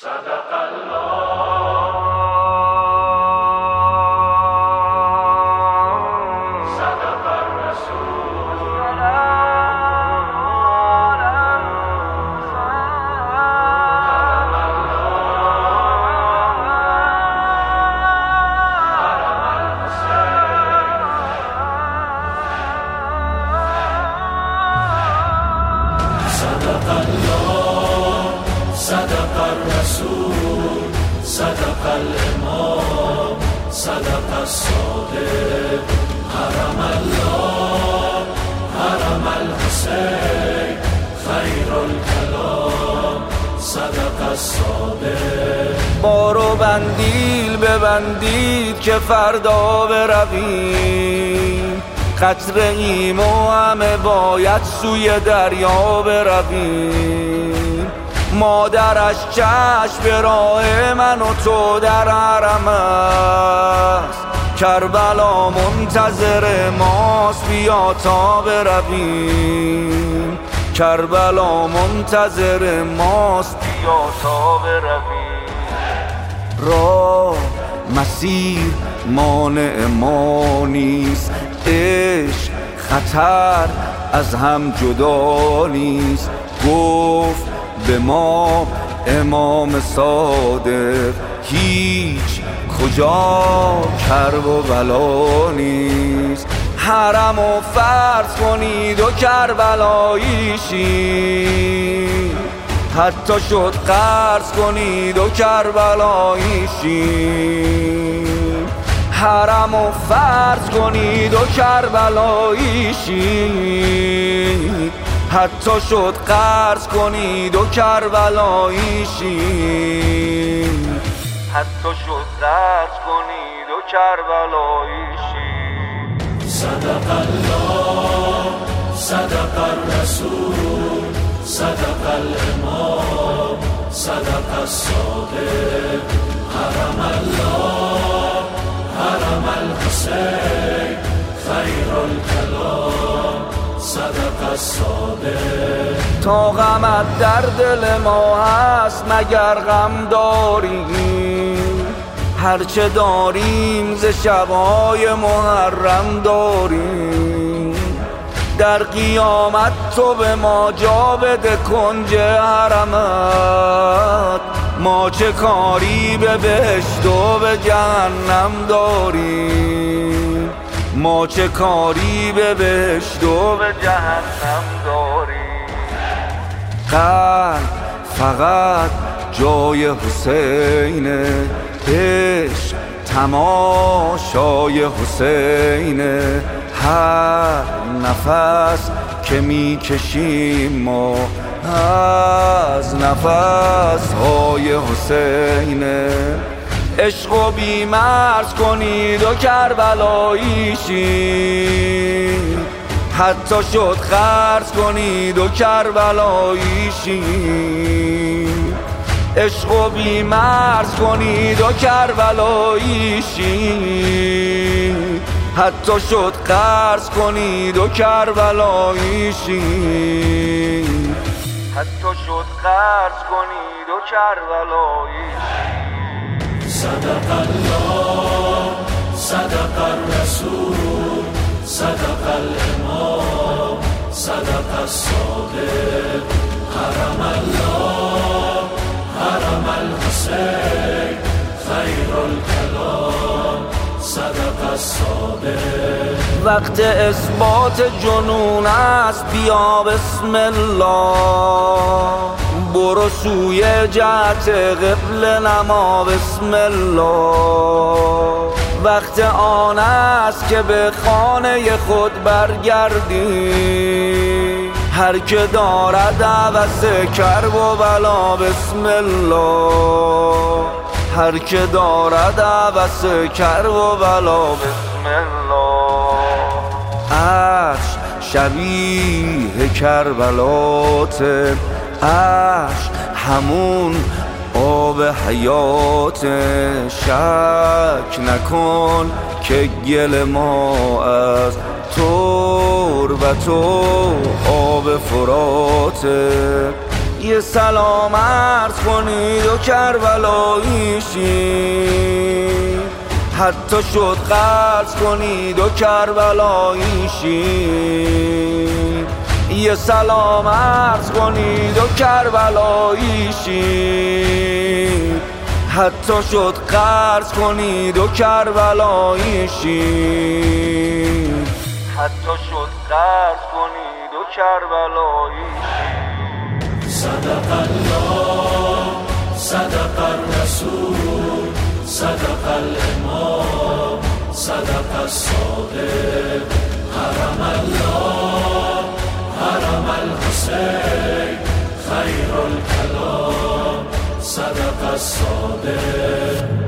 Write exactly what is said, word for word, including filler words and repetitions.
صدق الله صدق الرسول حرم الله حرم الحسين صدق الله صدق الرسول صدق الامام صدق الصادق حرم الله حرم الحسين خیر الکلام صدق الصادق. بارو بندیل ببندید که فردا برویم، قطره ایم و همه باید سوی دریا برویم. مادرش چشم به راه من و تو در حرم است، کربلا منتظر ماست بیا تا برویم. کربلا منتظر ماست بیا تا برویم. راه مسیر مانع ما نیست، عشق خطر از هم جدا نیست. گفت به ما امام صادق هیچ کجا کرب و بلا نیست. حرم و فرض کنید و کربلایی شید، حتی شد قرض کنید و کربلایی شید. حرم و فرض کنید و کربلایی شید، حتی شد قرض کنید و کربلایی شید. حتی شد قرض کنید و کربلایی شید. صدق الله صدق الرسول صدق الامام صدق الصادق حرم الله حرم الحسین خیر الکلام صدق الصادق. تا غمت در دل ما هست مگر غم داریم، هرچه داریم ز شبهای محرم داریم. در قیامت تو به ما جا بده کنج حرمت، ما چه کاری به بهشت و به جهنم داریم. ما چه کاری به بهشت و به جهنم داریم. قلب فقط جای حسینه، عشق تماشای حسینه. هر نفس که میکشیم ما از نفس های حسینه. عشق و بیمرز کنید و کربلایی شید، حتی شد خرج کنید و کربلایی شید. عشق و بیمرز کنید و کربلایی شید، حتی شد قرض کنید و کربلایی شید. حتی شد قرض کنید و کربلایی شید. صدق الله صدق الرسول صدق الامام صدق الصادق حرم الله حرم الحسین خیر الکلام صدق الصادق. وقت اثبات جنون است بیا بسم الله، برو سوی جهت قبله نما بسم الله. وقت آن است که به خانه خود برگردی، هر که دارد هوس کرب و بلا بسم الله. هر که دارد هوس کرب و بلا بسم الله. عشق شبیه کربلاته، عشق همون آب حیات. شک نکن که گل ما از تربت و آب فراته. یه سلام عرض کنید و کربلایی شید، حتی شد قرض کنید و کربلایی شید. یه سلام عرض کنید و کربلایی شید، حتی شد قرض کنید و کربلایی شید، حتی شد قرض کنید و کربلایی شید. صدق الله صدق الرسول صدق الامام صدق الصادق حرم الله حرم الحسین خیر الکلام صدق الصادق.